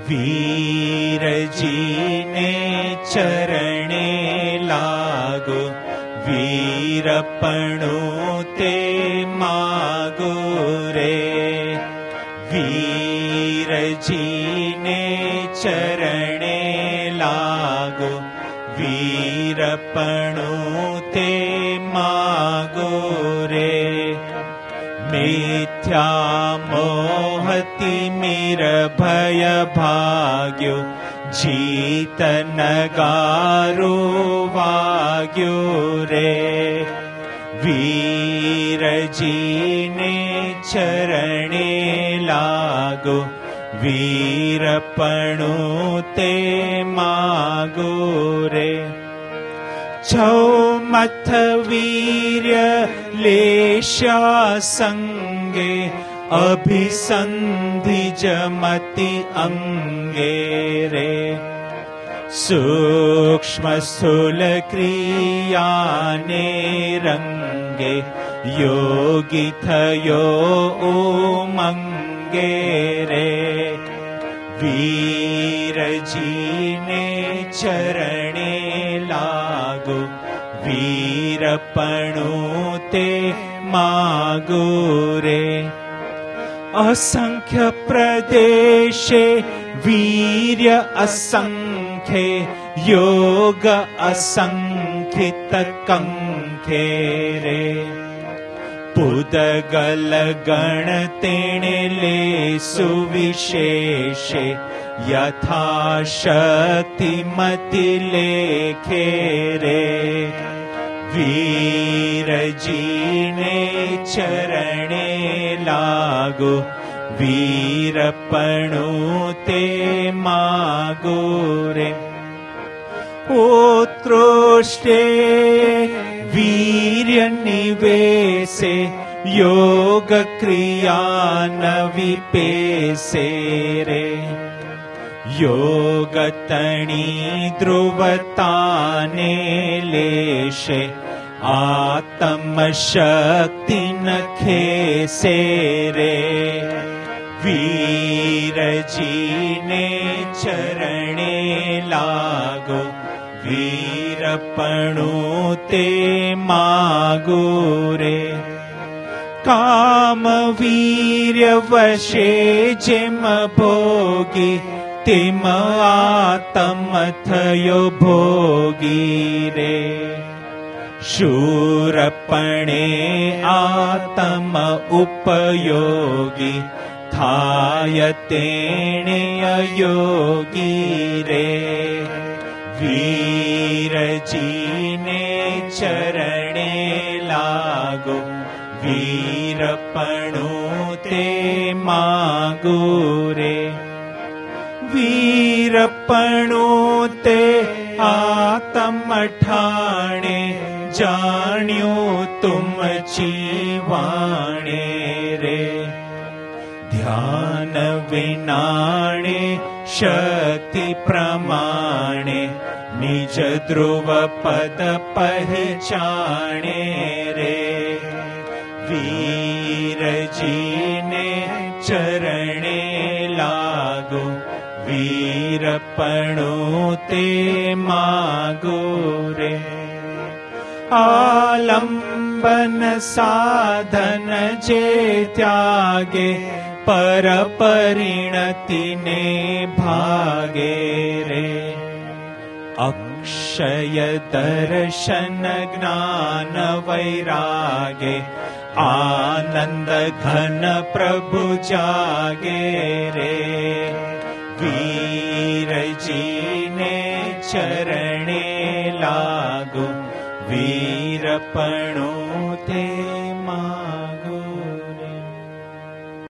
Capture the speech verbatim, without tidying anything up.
वीरजीने चरणे लागो, वीरपणु ते मागो रे। वीरजीने चरणे लागो, वीरपणु ते मागो रे। मिथ्या मोहति मीर भय भाग्यो, जीत नगारो वाग्यो रे। वीरजीने चरणे लागो, वीरपणु ते मागो रे। चौमथ वीर्य लेशा संगे, अभिसंधि जमति अंगे रे। सूक्ष्म स्थूल क्रियाने रंगे, योगी थयो उमंगे रे। वीरजीने चरणे लागो, वीरपणु ते मागो रे। असंख्य प्रदेशे वीर्य असंख्ये, योग असंख्यित कंखे रे। पुदगल गण तेणे ले सुविशेषे, यथाशक्ति मति लेखे रे। वीरजीने चरणे लागो, वीरपणु ते मागो रे। उत्कृष्टे वीर्य निवेशे, योग क्रिया न विपेशे रे। योगतणी ध्रुवताने लेशे, आत्मशक्ति न खेसे रे। वीरजीने चरणे लागो, वीरपणु ते मागो रे। काम वीर्य वशे जेम भोगी, तिम आत्म थयो भोगी रे। शूरपणे आत्म उपयोगी, थाय तेणे अयोगी रे। वीरजीने चरणे लागो, वीरपणु ते मागो रे। वीरपणु ते आत्म ठाणे, जान्यो तुम जीवाणे रे। ध्यान विनाणे शक्ति प्रमाणे, निज ध्रुव पद पहचाने रे। वीरजीने चरणे लागो, वीरपणु ते मागो रे। आलंबन साधन जे त्यागे, पर परिणति ने भागे रे। अक्षय दर्शन ज्ञान वैरागे, आनंद घन प्रभु जागे रे। वीरजीने चरणे लागो, वीरपणु ते